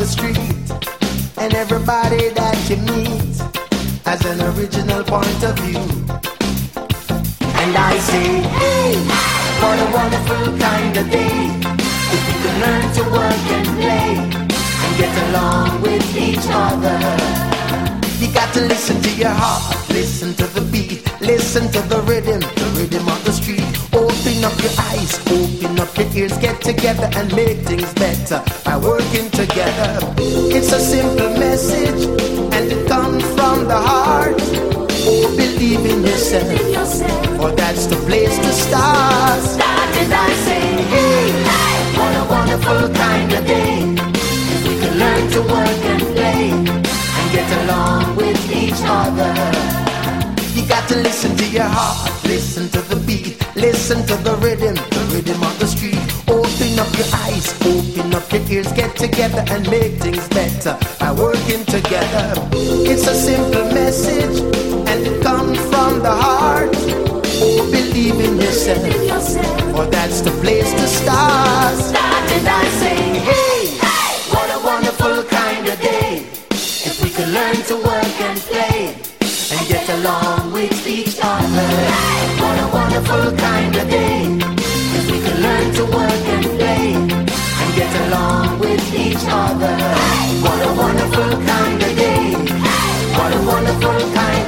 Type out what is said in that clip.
street, and everybody that you meet has an original point of view. And I say, hey, what a wonderful kind of day, if you can learn to work and play and get along with each other. You got to listen to your heart, listen to the beat, listen to the rhythm of the street. Open up your eyes, open up your ears, get together and make things better by working together. It's a simple message and it comes from the heart. Oh, believe in yourself, for that's the place to start. And I say, hey, what a wonderful kind of day, if we can learn to work and play and get along with each other. You got to listen to your heart, listen to the beat, listen to the rhythm of the street. Open up your eyes, open up your ears, get together and make things better by working together. It's a simple message and it comes from the heart. Oh, believe in yourself, for that's the place to start. And I say, hey, what a wonderful kind of day, if we can learn to work and play and get along with each other. What a wonderful kind of day, if we can learn to work and play and get along with each other. What a wonderful kind of day, what a wonderful kind